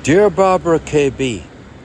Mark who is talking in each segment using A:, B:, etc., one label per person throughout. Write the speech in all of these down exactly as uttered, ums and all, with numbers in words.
A: Dear Barbara K B,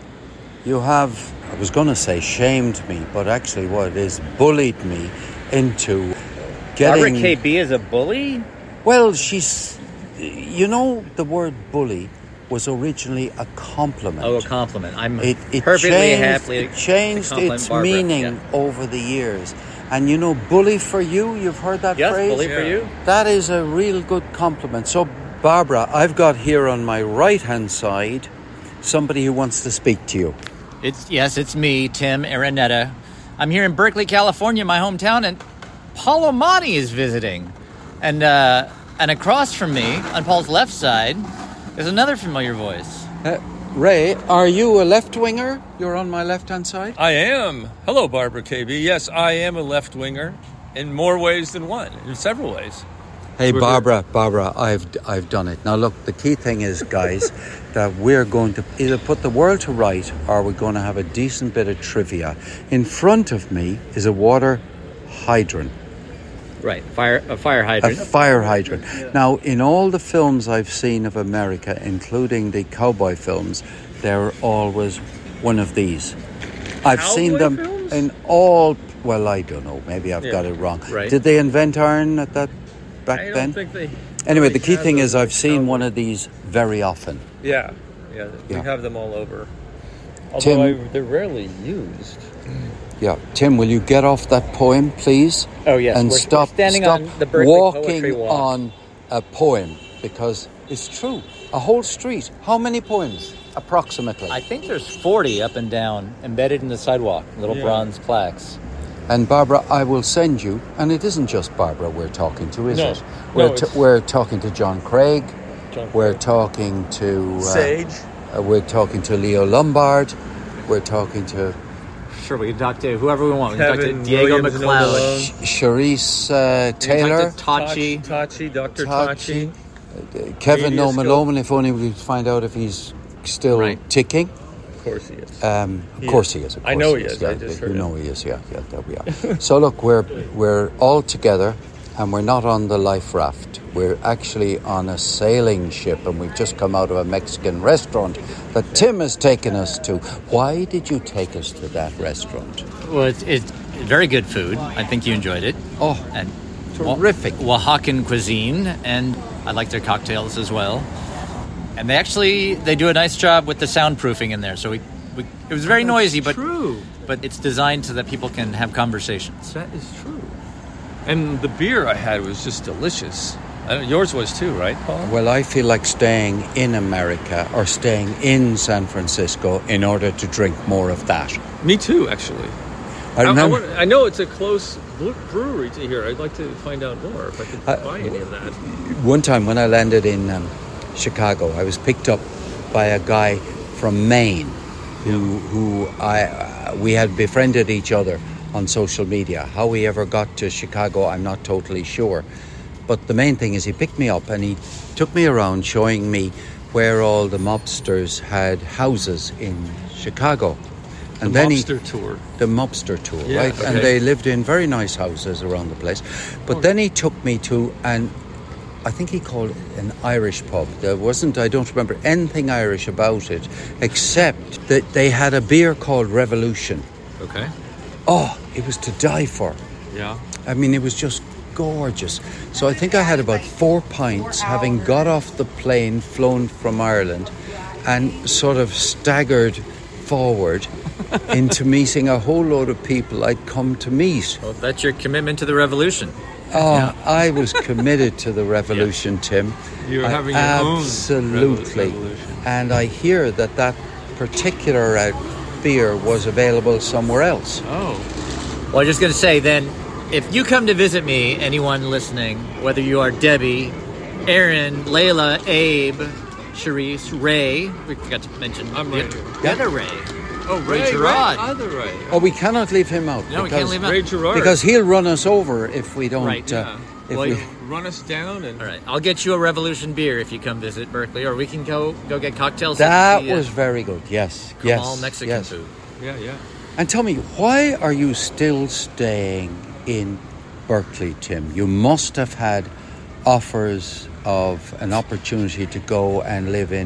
A: you have, I was going to say shamed me, but actually what it is, bullied me into getting...
B: Barbara K B is a bully?
A: Well, she's... You know, the word bully was originally a compliment.
B: Oh, a compliment. I'm
A: it, it
B: perfectly
A: changed,
B: happy
A: It changed its
B: Barbara.
A: meaning
B: yeah.
A: over the years. And you know, bully for you, you've heard that
B: yes,
A: phrase?
B: Bully yeah. for you.
A: That is a real good compliment. So, Barbara, I've got here on my right-hand side somebody who wants to speak to you.
B: It's Yes, it's me, Tim Araneta. I'm here in Berkeley, California, my hometown, and Paul Amati is visiting. And uh, and across from me, on Paul's left side, is another familiar voice.
A: Uh, Ray, are you a left-winger? You're on my left-hand side?
C: I am. Hello, Barbara K B. Yes, I am a left-winger in more ways than one, in several ways.
A: Hey,
C: We're
A: Barbara, good. Barbara, I've I've done it. Now, look, the key thing is, guys, that we're going to either put the world to right or we're going to have a decent bit of trivia. In front of me is a water hydrant.
B: Right, fire a fire hydrant.
A: A fire hydrant. Yeah. Now, in all the films I've seen of America, including the cowboy films, there always one of these. I've
C: cowboy
A: seen them
C: films?
A: in all... Well, I don't know. Maybe I've
C: yeah.
A: got it wrong.
B: Right.
A: Did they invent iron at that back
C: I don't
A: then?
C: think they...
A: Anyway, the key thing is I've seen
C: cowboy.
A: one of these very often.
C: Yeah, yeah, we
A: Yeah.
C: have them all over. Although
A: Tim,
C: I, they're rarely used.
A: Yeah, Tim, will you get off that poem, please?
B: Oh, yes.
A: And
B: we're,
A: stop,
B: we're standing
A: stop
B: on the Berkeley Poetry
A: walking
B: Walk.
A: on a poem, because it's true. A whole street. How many poems, approximately?
B: I think there's forty up and down, embedded in the sidewalk, little
C: Yeah.
B: bronze plaques.
A: And Barbara, I will send you, and it isn't just Barbara we're talking to, is
C: No.
A: it? We're,
C: No,
A: t-
C: it's-
A: we're talking to John Craig.
C: John
A: We're
C: Craig.
A: talking to... Uh,
C: Sage.
A: Uh, we're talking to Leo Lombard. We're talking to...
B: Sure, we can talk to whoever we want. We can talk
C: Kevin
B: to Diego
C: Williams and
B: McLeod.
C: Malone.
A: Sh- Charisse uh, Taylor.
B: Tachi.
C: Tachi, Doctor
A: Tachi.
C: Tachi.
A: Uh, Kevin
C: Radioscope.
A: Nomalone, if only we could find out if he's still
B: Right.
A: ticking.
C: Of course he is.
A: Um, of
C: He
A: course
C: is.
A: he is. Of
C: I
A: course
C: know he is.
A: Yeah,
C: I just
A: you
C: heard
A: know
C: it.
A: he is. Yeah, yeah, there we are. So look, we're we're all together, and we're not on the life raft. We're actually on a sailing ship, and we've just come out of a Mexican restaurant that Tim has taken us to. Why did you take us to that restaurant?
B: Well, it's, it's very good food. I think you enjoyed it.
A: Oh,
B: And
A: terrific.
B: Oaxacan cuisine, and I like their cocktails as well. And they actually they do a nice job with the soundproofing in there. So we, we it was very
C: That's
B: noisy, but
C: true.
B: but it's designed so that people can have conversations.
C: That is true. And the beer I had was just delicious. I don't, yours was too, right, Paul?
A: Well, I feel like staying in America or staying in San Francisco in order to drink more of that.
C: Me too, actually.
A: I
C: I, I,
A: remember.
C: want, I know it's a close bre- brewery to here. I'd like to find out more if I could
A: Uh,
C: buy any of that.
A: One time when I landed in um, Chicago, I was picked up by a guy from Maine who who I uh, we had befriended each other on social media. How we ever got to Chicago, I'm not totally sure. But the main thing is he picked me up and he took me around showing me where all the mobsters had houses in Chicago. And
C: The
A: then
C: mobster
A: he,
C: tour.
A: The mobster tour,
C: Yeah,
A: right? And
C: okay.
A: they lived in very nice houses around the place. But
C: Oh.
A: then he took me to an I think he called it an Irish pub. There wasn't, I don't remember anything Irish about it, except that they had a beer called Revolution.
C: Okay.
A: Oh, it was to die for.
C: Yeah.
A: I mean, it was just gorgeous. So I think I had about four pints, having got off the plane, flown from Ireland, and sort of staggered forward into meeting a whole load of people I'd come to meet.
B: Well, that's your commitment to the revolution.
A: Oh,
B: Yeah.
A: I was committed to the revolution, Tim.
C: You're
A: I-
C: having your own
A: absolutely.
C: revolution.
A: And I hear that that particular uh, beer was available somewhere else.
C: Oh.
B: Well, I'm just going to say then, if you come to visit me, anyone listening, whether you are Debbie, Aaron, Layla, Abe, Charisse, Ray, we forgot to mention
C: I'm
B: the,
C: Ray.
B: the other Ray.
C: Oh,
B: Ray
C: Ray,
B: Gerard.
C: Ray, other Ray.
A: Oh, we cannot leave him out.
B: No, we
A: because,
B: can't leave him out.
C: Ray Gerard.
A: Because he'll run us over if we don't.
B: Right,
A: uh,
C: yeah.
A: if
B: Well,
A: we,
B: you-
C: Run us down and
B: All right, I'll get you a Revolution beer if you come visit Berkeley, or we can go go get cocktails.
A: that
B: at the, uh,
A: was very good. Yes,
B: Kamal
A: yes,
B: Mexican
A: yes.
B: food.
C: yeah, yeah.
A: And tell me, why are you still staying in Berkeley, Tim? You must have had offers of an opportunity to go and live in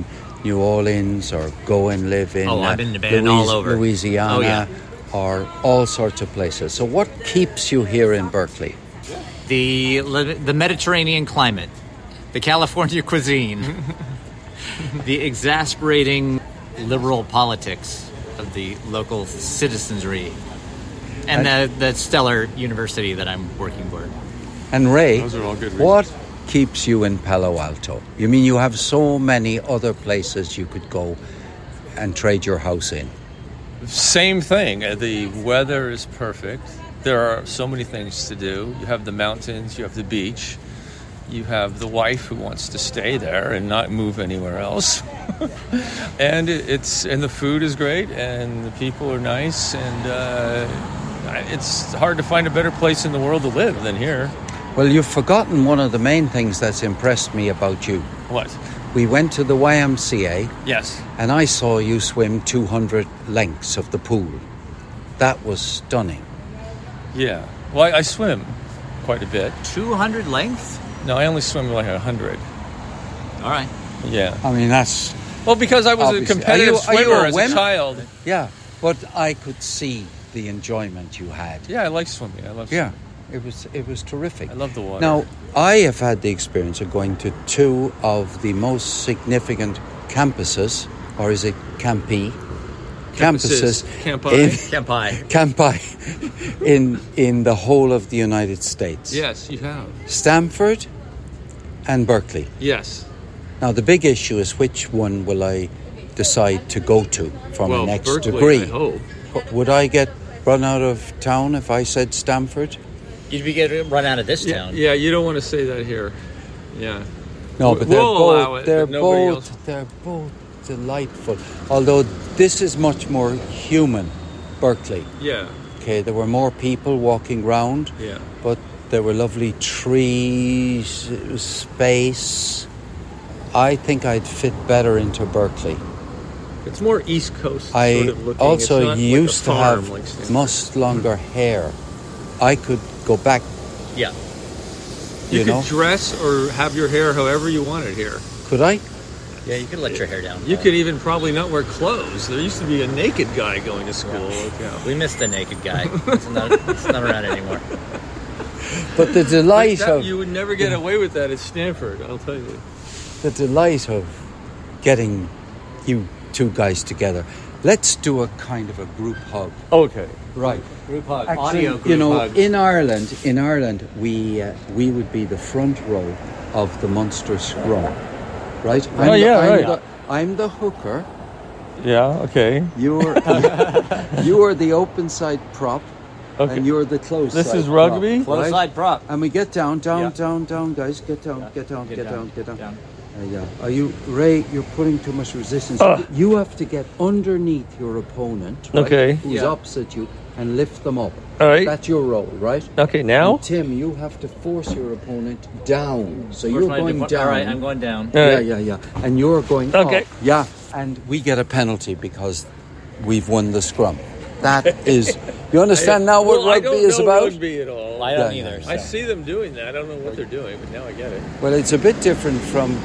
A: New Orleans or go and live in
B: Oh,
A: uh,
B: I've been to band all over.
A: Louisiana
B: Oh, yeah.
A: or all sorts of places. So what keeps you here in Berkeley?
B: The the Mediterranean climate, the California cuisine, the exasperating liberal politics of the local citizenry, and the, the stellar university that I'm working for.
A: And Ray,
C: Those are all good reasons.
A: what keeps you in Palo Alto? You mean you have so many other places you could go and trade your house in?
C: Same thing. Uh, The weather is perfect. There are so many things to do. You have the mountains, you have the beach, you have the wife who wants to stay there and not move anywhere else. and it, it's and the food is great, and the people are nice, and uh, it's hard to find a better place in the world to live than here.
A: Well, you've forgotten one of the main things that's impressed me about you.
C: What?
A: We went to the Y M C A
C: Yes.
A: and I saw you swim two hundred lengths of the pool. That was stunning.
C: Yeah. Well, I, I swim quite a bit.
B: two hundred lengths?
C: No, I only swim like a hundred.
B: All right.
C: Yeah.
A: I mean, that's...
C: Well, because I was
A: Obviously.
C: a competitive
A: Are you- are you
C: swimmer
A: a
C: as
A: winner?
C: a child.
A: Yeah, but I could see the enjoyment you had.
C: Yeah, I like swimming. I love
A: Yeah,
C: swimming.
A: it was it was terrific.
C: I love the water.
A: Now, I have had the experience of going to two of the most significant campuses, or is it campi?
C: Campuses. Campi.
A: in
B: Campi.
A: campi in in the whole of the United States.
C: Yes, you have.
A: Stanford and Berkeley.
C: Yes.
A: Now, the big issue is which one will I decide to go to for
C: well,
A: my next
C: Berkeley,
A: degree?
C: I hope.
A: Would I get run out of town if I said Stanford?
B: You'd be getting run out of this
C: Yeah,
B: town.
C: yeah, you don't want to say that here. Yeah.
A: No, but they're
C: We'll
A: both
C: allow it,
A: they're
C: but nobody
A: both
C: else.
A: they're both delightful. Although this is much more human, Berkeley.
C: Yeah.
A: Okay, there were more people walking round,
C: Yeah.
A: but there were lovely trees, space. I think I'd fit better into Berkeley.
C: It's more East Coast
A: I
C: sort of looking.
A: also
C: it's not
A: used
C: like a
A: to
C: farm
A: have
C: like Stanford.
A: much longer hair. I could go back,
B: Yeah.
C: You,
A: you
C: could
A: know.
C: dress or have your hair however you wanted here.
A: Could I?
B: Yeah, you could let your hair down.
C: You could even probably not wear clothes. There used to be a naked guy going to school. Like, yeah.
B: We missed the naked guy. It's not, it's not around anymore.
A: But the delight
C: That-
A: of
C: you would never get away with that at Stanford, I'll tell you.
A: the delight of getting you two guys together. Let's do a kind of a group hug.
C: Okay.
A: Right.
B: Group hug.
A: Actually,
B: Audio group
A: you know,
B: hug.
A: in Ireland, in Ireland, we uh, we would be the front row of the Munster scrum, right? I'm
C: Oh, yeah,
A: the, I'm
C: right.
A: The, I'm the hooker.
C: Yeah, okay.
A: You're you are the open side prop,
C: Okay.
A: and you're the close.
C: This
A: side
C: is rugby?
A: prop,
B: Close
A: right?
B: side prop.
A: And we get down, down,
B: Yeah.
A: down, down, guys. Get down, get down, get,
B: Get
A: down,
B: down,
A: get down.
B: down.
A: Uh, yeah. Are you, Ray? You're putting too much resistance.
C: Uh.
A: You have to get underneath your opponent, right,
C: Okay.
A: who's
B: Yeah.
A: opposite you, and lift them up.
C: All right.
A: That's your role, right?
C: Okay, now?
A: And Tim, you have to force your opponent down. So
B: First
A: you're
B: one I
A: going
B: did-
A: down.
B: All right, I'm going down.
C: All
A: Yeah,
C: right.
A: yeah, yeah. And you're going
C: Okay.
A: up. Yeah. And we get a penalty because we've won the scrum. That is. You understand now what
C: Well, I
A: rugby
C: don't
A: is
C: know
A: about?
C: rugby at all.
B: I don't
A: Yeah,
B: either.
A: yeah.
B: so.
C: I see them doing that. I don't know what they're doing, but now I get it.
A: Well, it's a bit different from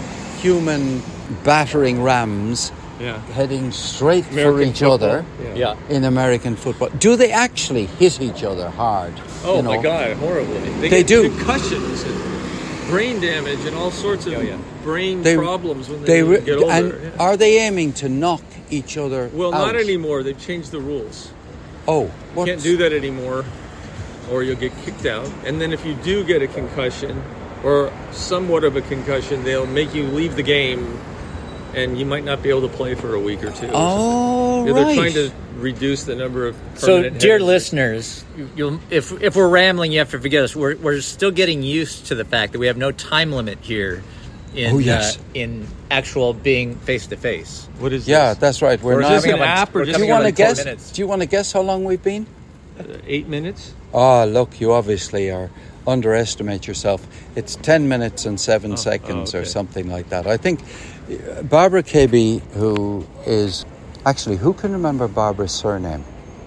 A: human battering rams
C: Yeah.
A: heading straight for
C: American
A: each
C: football.
A: other
B: Yeah.
A: in American football. Do they actually hit each other hard?
C: Oh
A: you
C: my
A: know?
C: God, horribly. They,
A: They
C: get
A: do.
C: concussions and brain damage and all sorts of
B: Oh, yeah.
C: brain
A: They-
C: problems when
A: They
C: they,
A: re-
C: get older.
A: and
C: yeah.
A: are they aiming to knock each other
C: Well,
A: out?
C: not anymore. They've changed the rules.
A: Oh, what?
C: Can't do that anymore, or you'll get kicked out. And then if you do get a concussion, or somewhat of a concussion, they'll make you leave the game, and you might not be able to play for a week or two. or
A: Oh,
C: something. Yeah,
A: right.
C: They're trying to reduce the number of
B: So,
C: permanent
B: dear
C: heads.
B: listeners, you- you'll, if if we're rambling, you have to forgive us. We're we're still getting used to the fact that we have no time limit here. In,
A: Oh, yes.
B: uh, in actual being face to face.
C: What is
A: Yeah,
C: this?
A: that's right. We're
C: Or is
A: not.
C: this an
B: coming up-
C: app or
B: we're
C: just
A: do you
B: coming
A: want to
B: up in four
A: guess?
B: minutes.
A: Do you want to guess how long we've been?
C: Uh, eight minutes?
A: Oh, look, you obviously are underestimate yourself. It's ten minutes and seven seconds
C: oh,
A: or
C: okay.
A: something like that. I think uh, Barbara K B, who is actually, who can remember Barbara's surname?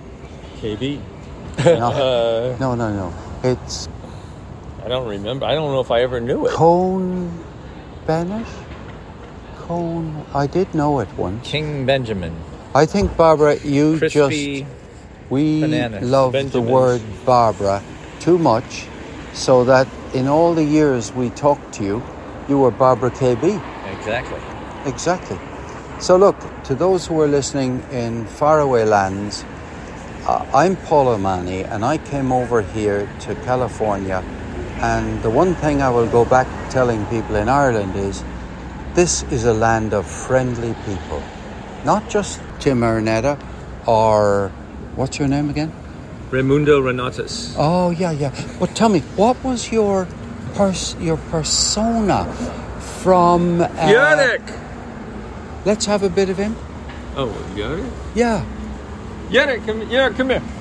C: K B.
A: No,
C: Uh,
A: no, no, no. It's
C: I don't remember. I don't know if I ever knew it.
A: Cone Bennett. cone. I did know it once.
B: King Benjamin.
A: I think, Barbara, you
B: Crispy
A: just... We
B: bananas.
A: love the
C: Benjamins.
A: word Barbara too much, so that in all the years we talked to you, you were Barbara K B.
B: Exactly.
A: Exactly. So look, to those who are listening in faraway lands, uh, I'm Paul O'Mahony, and I came over here to California, and the one thing I will go back telling people in Ireland is, this is a land of friendly people. Not just Tim Araneta or, what's your name again?
C: Raimundo Renatus.
A: Oh, yeah, yeah. But tell me, what was your pers- your persona from... Uh,
C: Yannick!
A: Let's have a bit of him.
C: Oh, Yannick?
A: Yeah.
C: Yannick, come here. Come here.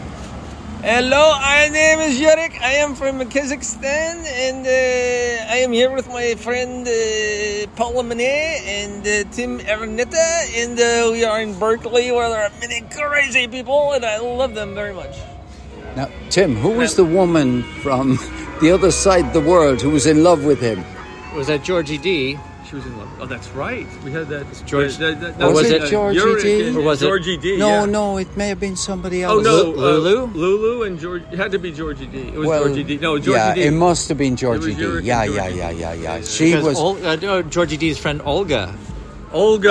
C: Hello, my name is Yannick. I am from Kazakhstan, and uh, I am here with my friend uh, Paula Monet and uh, Tim Araneta, and uh, we are in Berkeley, where there are many crazy people, and I love them very much.
A: Now, Tim, who was the woman from the other side of the world who was in love with him?
B: Was that Georgie D?
C: She was in love. Oh, that's right. We had that.
B: George-
C: that, that,
A: Was
B: was
A: it
B: it
A: Georgie
C: Yurick
A: D?
C: and
B: Or was it-
C: Georgie D?
A: No,
C: yeah.
A: no, it may have been somebody
C: Oh
A: else.
C: no,
B: Lulu?
C: uh, Lulu and George. It had to be Georgie D. It was
A: Well,
C: Georgie D. No, Georgie
A: yeah,
C: D.
A: it must have been Georgie
C: was
A: D.
C: Yurick
A: Yeah,
C: and
A: yeah,
C: Georgie
A: yeah,
C: D.
A: yeah, yeah.
C: Yeah,
A: She
B: Because
A: was...
B: Ol- uh, no, Georgie D's friend Olga.
C: Olga.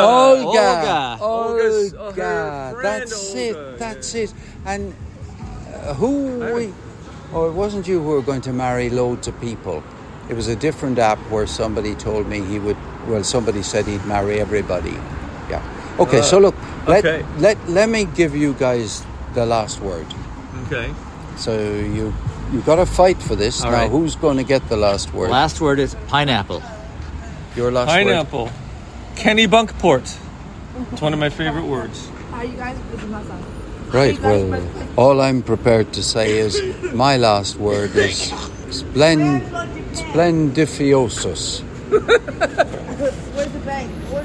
A: Olga.
B: Olga.
C: Olga's- uh, her
A: Olga.
C: friend
A: That's
C: Olga,
A: it. That's
C: yeah.
A: it. And uh, who we... Oh, it wasn't you who were going to marry loads of people. It was a different app where somebody told me he would... Well, somebody said he'd marry everybody. Yeah. Okay,
C: Uh,
A: so look, let,
C: okay.
A: let let me give you guys the last word.
C: Okay.
A: So you you got to fight for this.
B: All
A: now,
B: right.
A: who's going to get the last word?
B: Last word is pineapple.
A: Your last word.
C: Pineapple. Kenny Bunkport. It's one of my favorite words.
D: Are you guys? This is my son.
A: Right, well, all I'm prepared to say is my last word is splend, splendifiosus.
D: Where's the bank?